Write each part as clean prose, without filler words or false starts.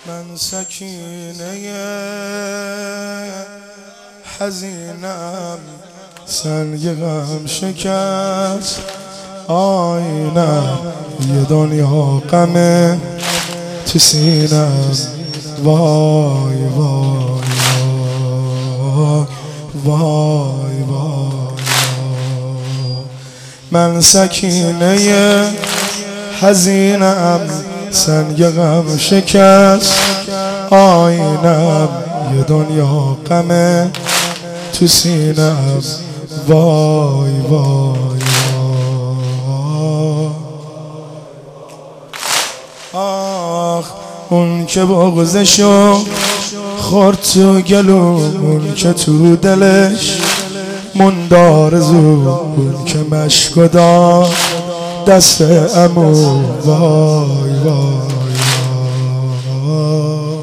من سکینه حزینم، سنگ غم شکست آینم، یه دنیا غمه تو سینم. وای وای وای وای، من سکینه حزینم، سنگ غم شکست آینم، یه دنیا غمه تو سینم. وای وای وای، آخ اون که بغضشو خورد تو گلو، اون که تو دلش موند آرزو، اون که مشکو داد دست عمو. وای وای وای،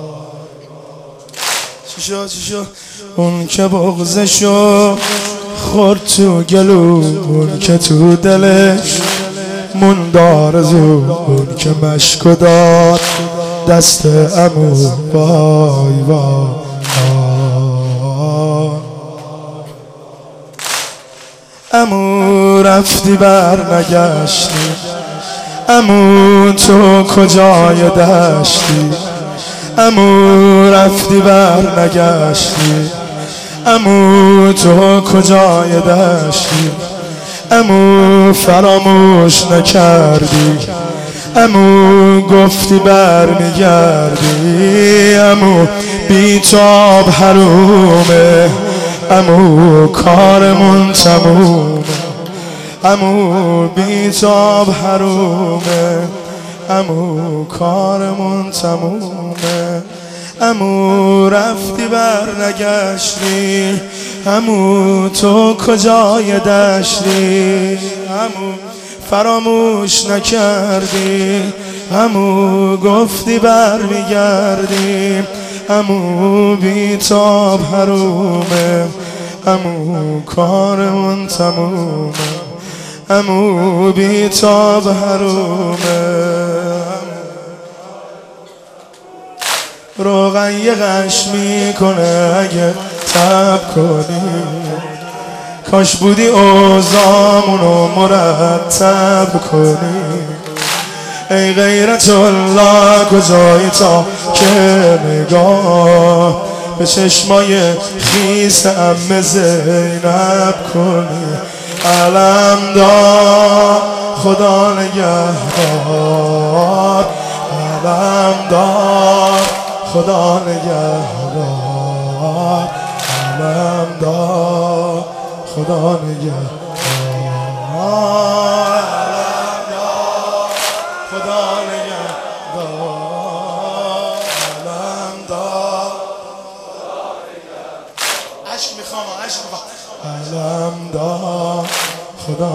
چی شد؟ اون که بغضشو خورد تو گلو، اون که تو دلش موند آرزو، اون که مشکو داد دست عمو. وای وای، عمو رفتی بر نگشتی، عمو تو کجای دشتی، عمو رفتی بر نگشتی، عمو تو کجای دشتی، عمو فراموش نکردی، عمو گفتی برمیگردی، عمو بی تو آب حرومه، عمو کارمون تمومه، عمو بی تو آب حرومه، عمو کارمون تمومه، عمو رفتی بر نگشتی، عمو تو کجای دشتی، عمو فراموش نکردی، عمو گفتی برمیگردی، عمو بی تو آب حرومه، عمو کارمون تمومه، عمو بی تو آب حرومه. روغن یه غش میکنه اگه تب کنی، کاش بودی اوضاعمونو مرتب کنی. ای غیرت الله کجایی تا که نگاه به چشمای خیس عمه زینب کنی. علمدار خدا نگهدار، علمدار خدا نگهدار، علمدار خدا نگهدار، علمدار خدا نگهدار، علمدار عشق میخوام، عشق میخوام، علمدار خدا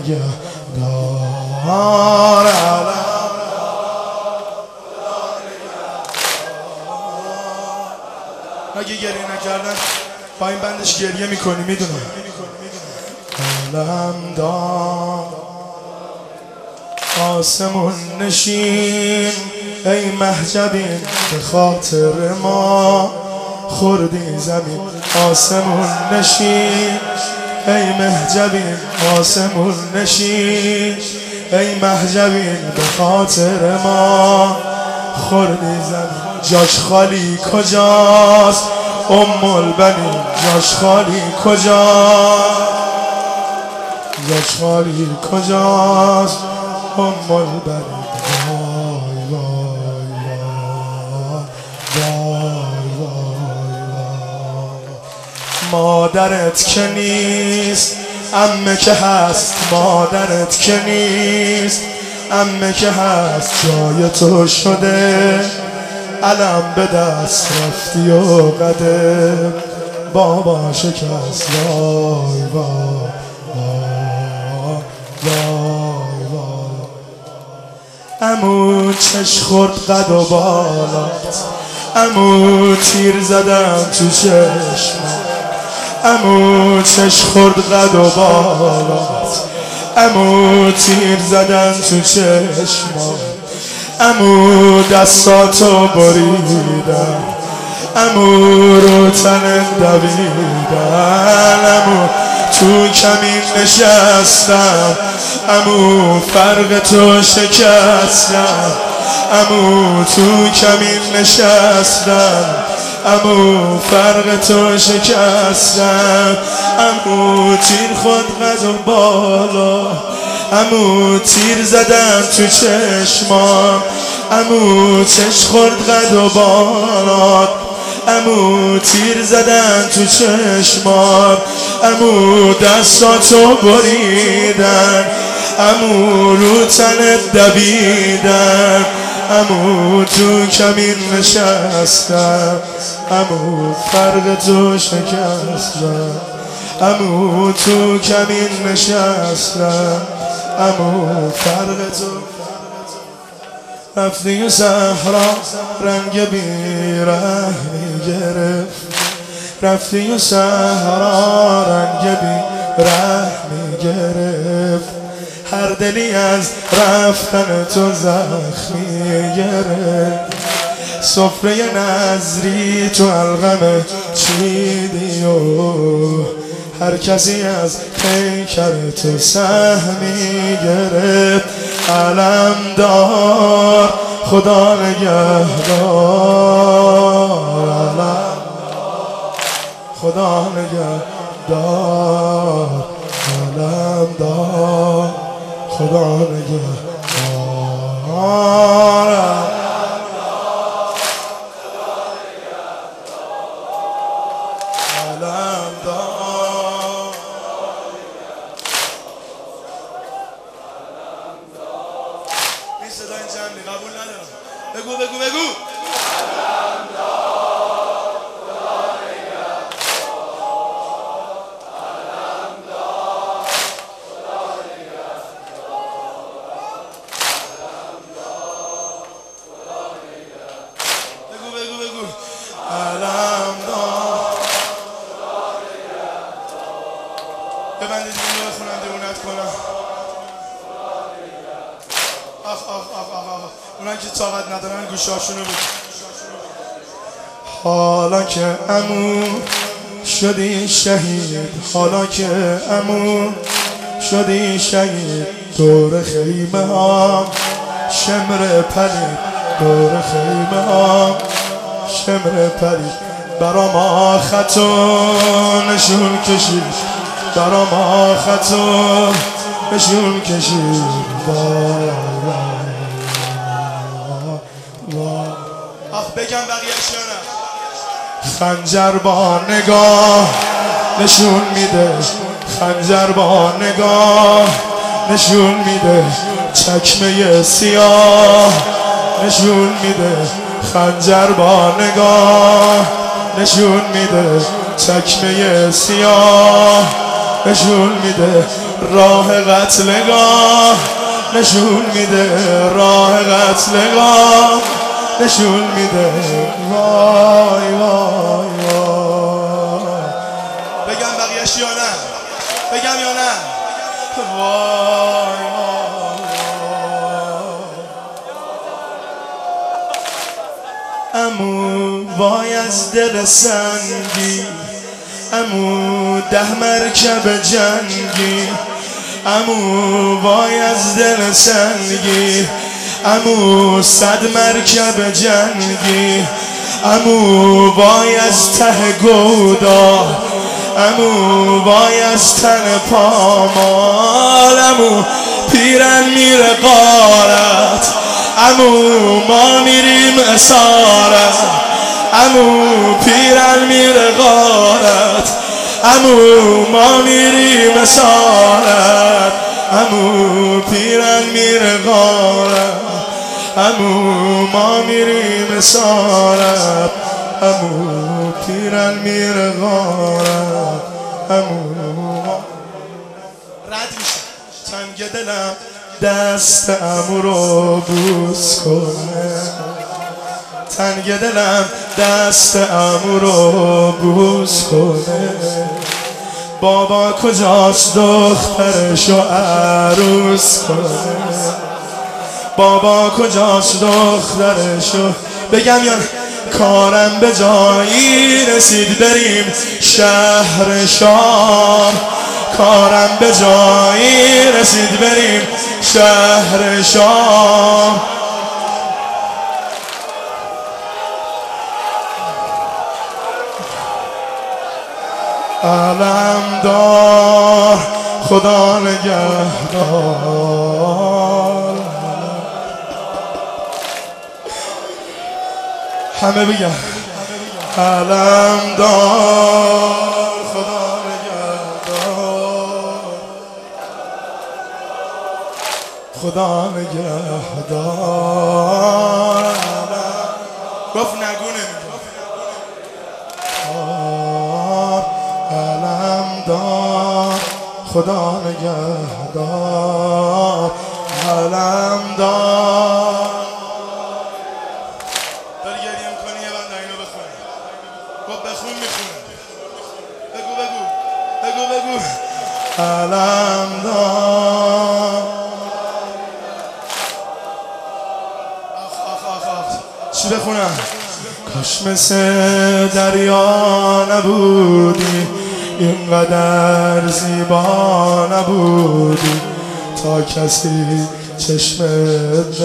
نگهدار، اگه گریه نکردن با این بندش گریه میکنی میدونم. علمدار آسمون نشین ای مهجبین، به خاطر ما خوردی زمین. آسمون نشین ای مهجبین، آسمون نشین ای مهجبین، به خاطر ما خوردی زمین. جاش خالی کجاست ام البنین، جاش خالی کجاست، جاش خالی کجاست ام البنین. وای وای وای وای وای، مادرت که نیست عمه که هست، مادرت که نیست عمه که هست، جای تو شده علم به دست رفتی و قدم بابا شکست. وای وای وای وای، عمو چش خورد قد و بالات، عمو تیر زدم تو چشمات، عمو چش خورد قد و بالات، عمو تیر زدن تو چشمات، امو دستاتو بریدن، امو رو تن دویدن، امو تو کمین نشستم، امو فرق تو شکستم، امو تو کمین نشستم، امو فرق تو شکستم، امو تیر خود قد و بالا، امو تیر زدم تو چشمام، امو چش خورد قد و بالا، امو تیر زدن تو چشمام، امو دستاتو بریدن، امو رو تنت دویدن، امو تو کمین نشستم، امو فرق تو شکستم، امو تو کمین نشستم، امو فرق تو رفتی و صحرا رنگ بیرحمی گرفت، رفتی و صحرا رنگ بیرحمی گرفت، هر دلی از رفتن تو زخمی گرفت، سفره نظری تو علقم چیدی و هر کسی از پیکر تو سهمی گرفت، علمدار خدا نگهدار، علم خدا نگهدار، علمدار خدا نگهدار. قبول ندارم. بگو بگو بگو. ببندید اینو بخونم دیوونت کنم. آخ اونایی که طاقت ندارن گوشاشونو بگیر. حالا که عمو شدی شهید، حالا که عمو شدی شهید، دور خیمه ها شمر پرید، دور خیمه ها شمر پرید، برا ما خطا نشون کشید، برا ما خطا نشون کشید. آخ بگم بقیه‌اش یا نه؟ خنجر با نگاه نشون میده، خنجر با نگاه نشون میده، چکمه سیاه نشون میده، خنجر با نگاه نشون میده، چکمه سیاه نشون میده، راه قتلگاه نشون میده، راه قتلگاه نشون میده. وای وای وای. بگم بقیه‌اش یا نه؟ بگم یا نه؟ وای وای. عمو وای از دل سنگی، عمو 10 مرکب جنگی، عمو وای از دل سنگی، عمو 100 مرکب جنگی، عمو وای از ته گودا، عمو وای از تن پامال، عمو پیرن میره غارت، عمو ما میریم اسارت، عمو پیرن میره غارت، عمو ما میریم اسارت، عمو پیرن میره غارت، عمو ما میریم اسارت، عمو پیرن میره غارت، عمو رد میشه. تنگ دلم دست عمو رو بوس کنه، تنگ دلم دست عمو رو بوس کنه، بابا کجاست دخترشو عروس کنه، بابا کجاست دخترشو بگم یا کارم به جایی رسید بریم شهر شام کارم به جایی رسید بریم شهر شام علم دار خدا نگهدار همه بگم علم دار خدا نگهدار خدا نگهدار گفت نگونه علم دار خدا نگهدار علم دار داری گریه میکنی یه بند اینو بخون گفت بخون میخونه بگو بگو بگو بگو علم دار چی بخونم کاش مثل دریا نبودی اینقدر زیبا نبودی تا کسی چشمت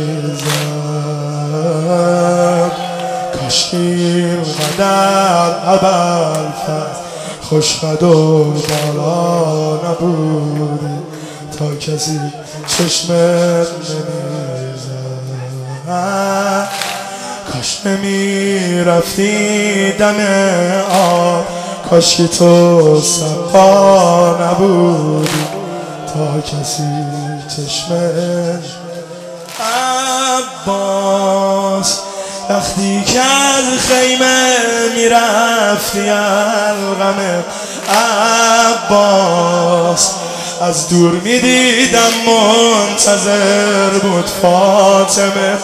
نمیزد کاش اینقدر ابوالفضل خوشقد و بالا نبودی تا کسی چشمت نمیزد کاش نمیرفتی دم آب کاش که تو سقا نبودی تا کسی چشمش عباس وقتی که از خیمه میرفتی الغمه عباس از دور میدیدم منتظر بود فاطمه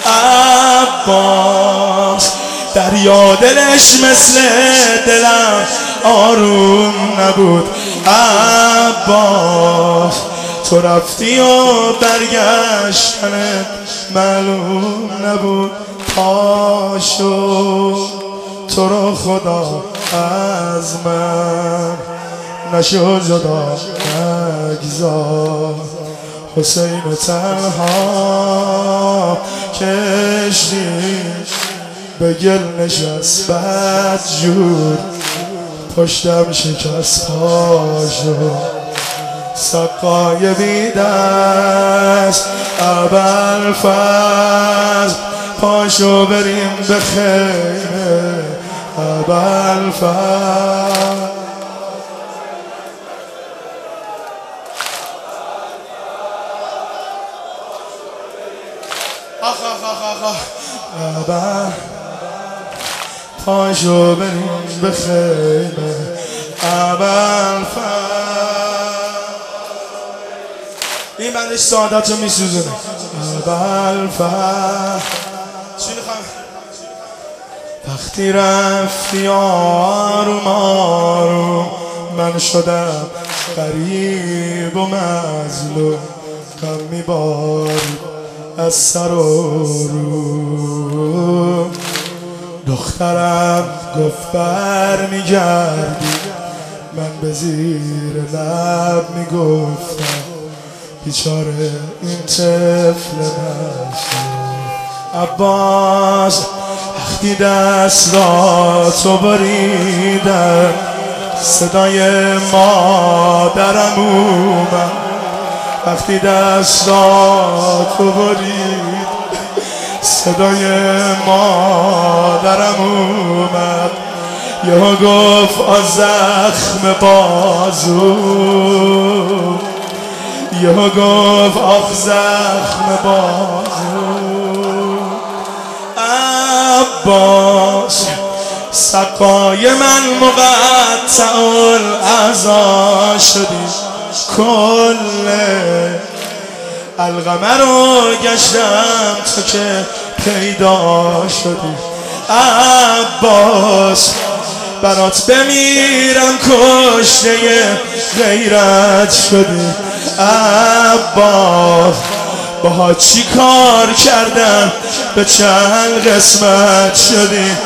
عباس دریا دلش مثل دلم آروم نبود عباس تو رفتی و برگشتنت معلوم نبود پاشو تو رو خدا از من نشو جدا نگذار حسین تنها کشتی به گل نشست بدجور پشتم شکست پاشو سقای بیدست ابوالفضل پاشو بریم به خیمه ابوالفضل پاشو بریم به خیمه ابوالفضل این بندش سعادت رو میسوزونه ابوالفضل چی میخوام وقتی رفتی آروم آروم من شدم غریب و مظلوم غم میباری از سر و رو دخترم گفت برمیگردی من به زیر لب میگفتم بیچاره این طفل نشه عباس وقتی دستاتو بریدم صدای مادرم اومد وقتی دستاتو برید صدای مادرم اومد یهو گفت از زخم بازو یهو گفت آخ زخم بازو عباس سقای من مقطع الاعضا شدی کل القمر رو گشتم تا که پیدا شدی عباس برات بمیرم کشته غیرت شدی عباس باها چی کار کردم به چند قسمت شدیم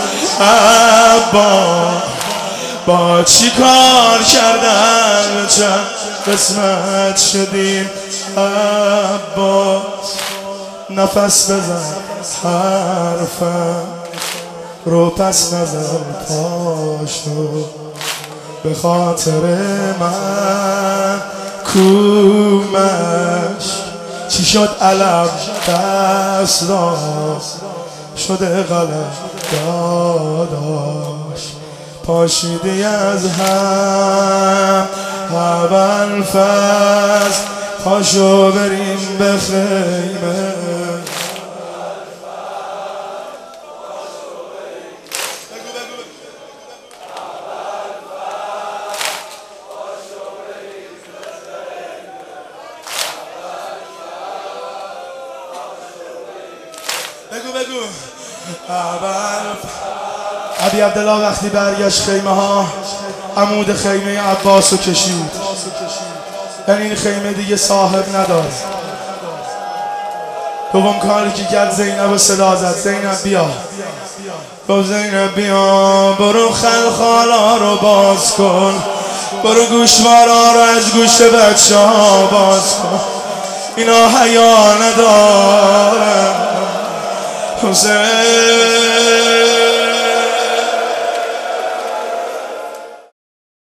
عباس با چی کار کردم به چند قسمت شدیم عباس نفس بزن حرفم رو پس نزن پاشو به خاطر من کومش چی شد علم دست داد شده قلم داداش پاشیدی از هم اول فصل پاشو بریم به خیمه بگو عبی عبدالله وقتی برگشت خیمه ها عمود خیمه عباس رو کشید، یعنی این خیمه دیگه صاحب نداره. دوم کاری که کرد زینب رو صدا زد، زینب بیا. گفت زینب بیا برو خلخالا رو باز کن، برو گوشوارا رو از گوش بچه ها باز کن، اینا حیا ندارن. حسین